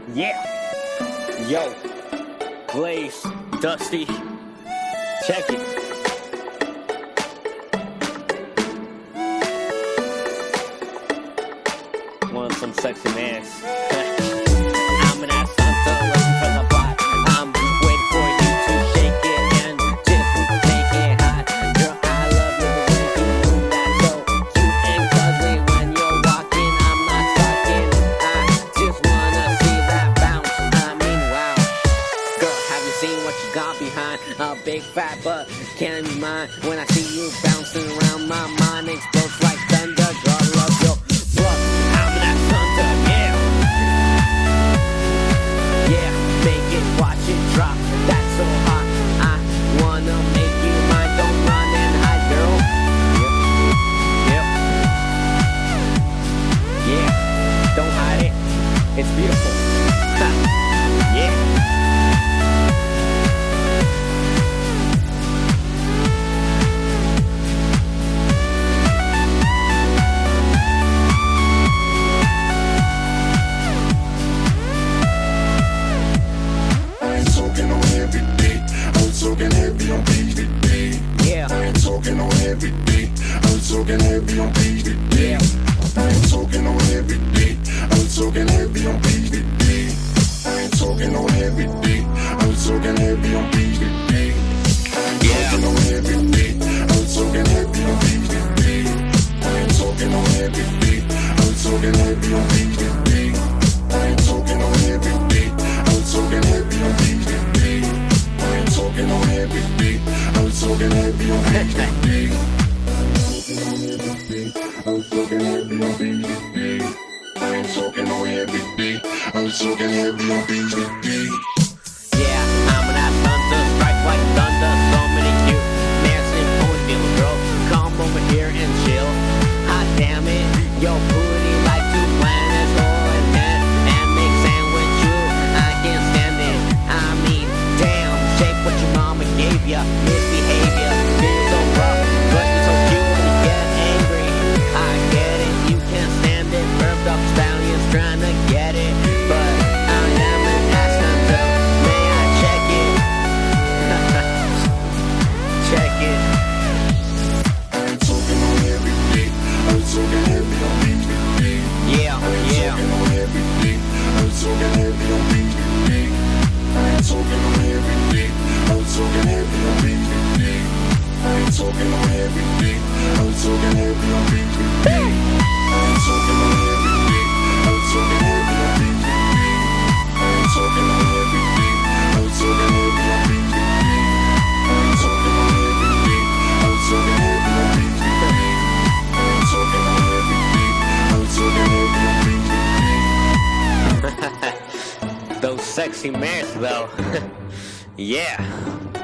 Yeah. Yo. Blaze. Dusty. Check it. Want some sexy mans. I'm an ass hunter looking for the plot. I'm waiting for you to shake it and just make it hot. Girl, I love you the way you move that so cute and cuddly when you're walking. I'm not talking. I just wanna see that bounce. I mean, wow. Girl, have you seen what you got behind a big fat butt? Can't be mine when I see you bouncing around. My mind explodes like thunder. Girl, I love your blood. I'm an ass hunter, yeah. Yeah, make it, watch it drop. That's so hot. I wanna make you mine. Don't run and hide, girl. Yep. Yeah, don't hide it. It's beautiful. Ha. Yeah. Talking heavy on PVD. Yeah. I ain't talking on every day. I'm talking heavy on PVD. Yeah. I ain't talking on every day. I'm talking heavy on PVD. I ain't talking on every day. I'm talking heavy on PVD. I ain't talking on every day. I'm talking heavy on PVD. I ain't talking on every day. I'm talking heavy on PVD. I ain't talking on every day. I'm talking heavy on PVD. Talking on every day, I'm talking heavy on every day. I'm talking heavy on every day. I ain't talking on every day. I'm talking heavy on every day. Yeah, I'm an ass hunter, strike like thunder. So many cute mans in ponytail, girl. Come over here and chill. Hot damn it, yo booty like two planets rolling head and make sandwich you. I can't stand it. I mean, damn. Shake what your mama gave ya. Misbehavior, being so rough, but you're so cute when you get angry. I get it, you can't stand it. Burped up stallions trying to get it, but I am an ass hunter. May I check it? Check it. I ain't talking on every day. I'm talking heavy on PVD. Yeah, yeah. I'm talking on every day. I'm talking heavy on PVD. I ain't talking on every day. I'm talking heavy on PVD. I ain't talking on every day. I'm talking heavy on PVD. I ain't talking on every day. I'm talking heavy on PVD. I ain't talking on every day. I'm talking heavy on PVD. I ain't talking on every day. I'm talking heavy on PVD. I ain't talking on every day. I'm talking heavy on PVD. Those sexy mans though. Yeah.